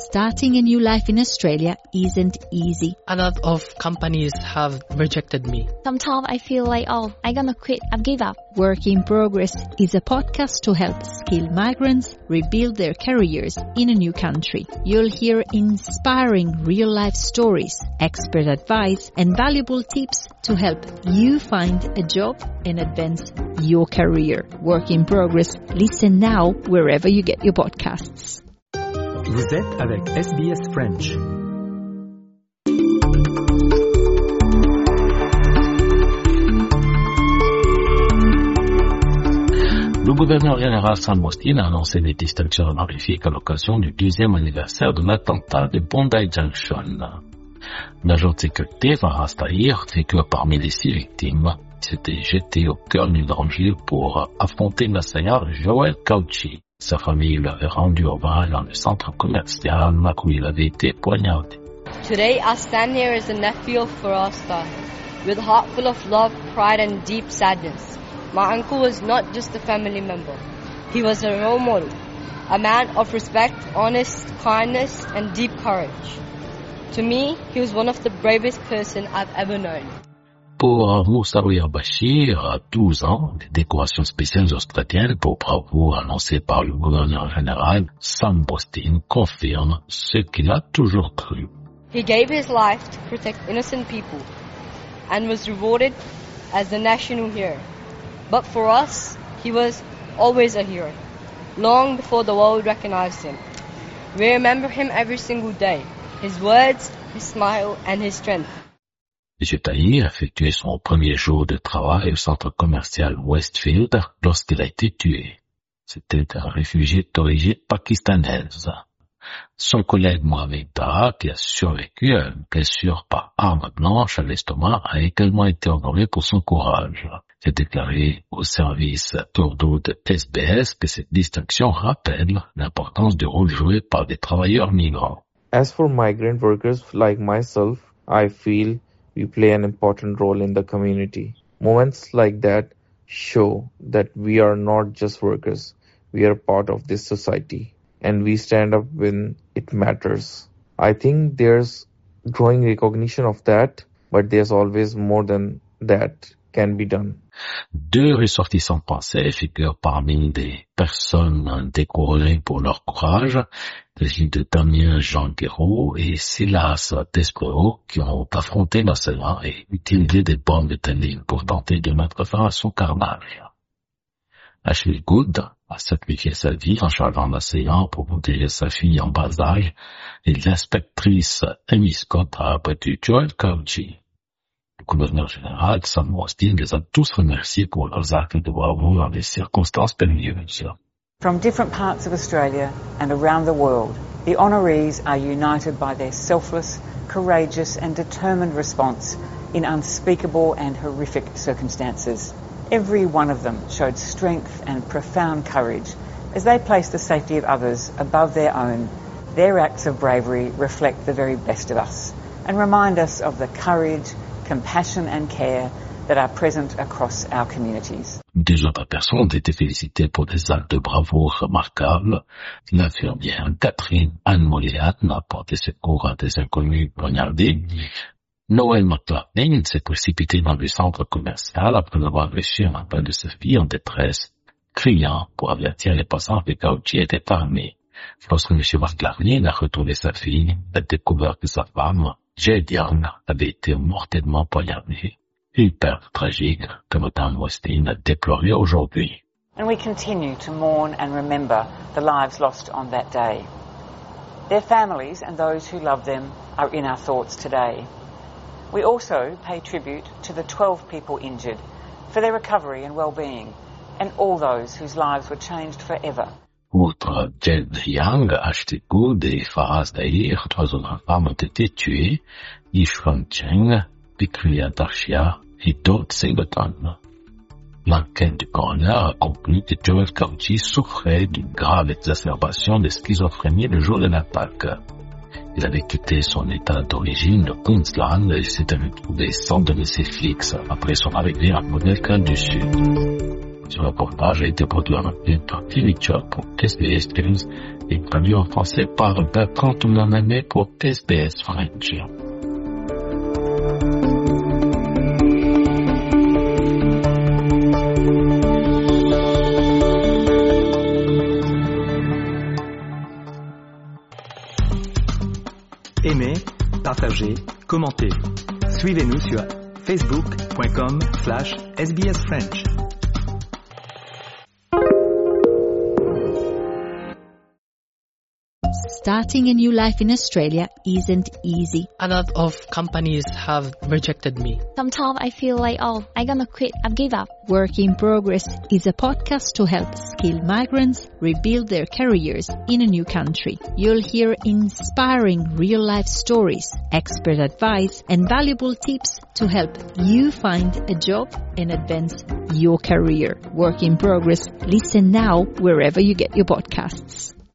Starting a new life in Australia isn't easy. A lot of companies have rejected me. Sometimes I feel like, I'm gonna quit, I've give up. Work in Progress is a podcast to help skilled migrants rebuild their careers in a new country. You'll hear inspiring real-life stories, expert advice, and valuable tips to help you find a job and advance your career. Work in Progress. Listen now wherever you get your podcasts. Vous êtes avec SBS French. Le gouverneur général Sam Austin a annoncé des distinctions honorifiques à l'occasion du 10e anniversaire de l'attentat de Bondi Junction. L'agent de sécurité Farhas Tahir figure parmi les 6 victimes qui s'étaient jetées au cœur du danger pour affronter l'assaillant Joel Cauchi. Sa famille lui avait rendu hommage dans le centre commercial où il avait été poignardé. Today I stand here as a nephew of Farhas Tahir, with a heart full of love, pride and deep sadness. My uncle was not just a family member. He was a role model, a man of respect, honest, kindness and deep courage. To me, he was one of the bravest person I've ever known. Pour Moussaouir Bashir, à 12 ans, les décorations spéciales australiennes pour bravoure annoncées par le gouverneur général Sam Austin confirment ce qu'il a toujours cru. He gave his life to protect innocent people and was rewarded as the national hero. But for us, he was always a hero, long before the world recognized him. We remember him every single day, his words, his smile and his strength. M. Tahir effectuait son premier jour de travail au centre commercial Westfield lorsqu'il a été tué. C'était un réfugié d'origine pakistanaise. Son collègue Mohamed Taha, qui a survécu à une blessure par arme blanche à l'estomac, a également été honoré pour son courage. Il a déclaré au service Urdu de SBS que cette distinction rappelle l'importance du rôle joué par des travailleurs migrants. As for migrant workers like myself, I feel we play an important role in the community. Moments like that show that we are not just workers, we are part of this society, and we stand up when it matters. I think there's growing recognition of that, but there's always more than that can be done. 2 ressortissants français figurent parmi des personnes décorées pour leur courage. Il s'agit de Damien Jean Guéraud et Silas Despreaux qui ont affronté l'assaillant et utilisé des bombes métalliques pour tenter de mettre fin à son carnage. Ashley Good a sacrifié sa vie en chargeant l'assaillant pour protéger sa fille en bas âge et l'inspectrice Amy Scott a abattu Joel Cauchi. Le gouverneur général Sam Austin les a tous remerciés pour leurs actes de bravoure dans des circonstances périlleuses. From different parts of Australia and around the world, the honorees are united by their selfless, courageous and determined response in unspeakable and horrific circumstances. Every one of them showed strength and profound courage as they placed the safety of others above their own. Their acts of bravery reflect the very best of us and remind us of the courage, compassion and care that are present across our communities. Des autres personnes ont été félicitées pour des actes de bravoure remarquables. L'infirmière Catherine Anne Moliane a porté secours à des inconnus poignardés. Noël McLaughlin s'est précipité dans le centre commercial après avoir reçu un appel de sa fille en détresse, criant pour avertir les passants que Cauchi était armé. Lorsque M. McLaughlin a retrouvé sa fille, il a découvert que sa femme, Jade Young, avait été mortellement poignardée. Une perte tragique que Mme Austin a déplorée aujourd'hui. And we continue to mourn and remember the lives lost on that day. Their families and those who love them are in our thoughts today. We also pay tribute to the 12 people injured for their recovery and well-being, and all those whose lives were changed forever. Outre Jade Young, Ashley Good et Farhas Tahir, 3 autres femmes ont été tuées, Yishwan Cheng, Vikriya Darshia et Daud Singleton. L'enquête du coroner a conclu que Joel Cauchi souffrait d'une grave exacerbation de schizophrénie le jour de l'attaque. Il avait quitté son état d'origine, le Queensland, et s'était retrouvé sans domicile fixe après son arrivée en Nouvelle-Galles du Sud. Ce reportage a été produit en anglais par Philly Chuck pour SBS News et traduit en français par Bertrand Toumlanamé pour SBS French. Aimez, partagez, commentez. Suivez-nous sur facebook.com/SBS French. Starting a new life in Australia isn't easy. A lot of companies have rejected me. Sometimes I feel like, I'm gonna quit. I've give up. Work in Progress is a podcast to help skilled migrants rebuild their careers in a new country. You'll hear inspiring real-life stories, expert advice, and valuable tips to help you find a job and advance your career. Work in Progress. Listen now wherever you get your podcasts.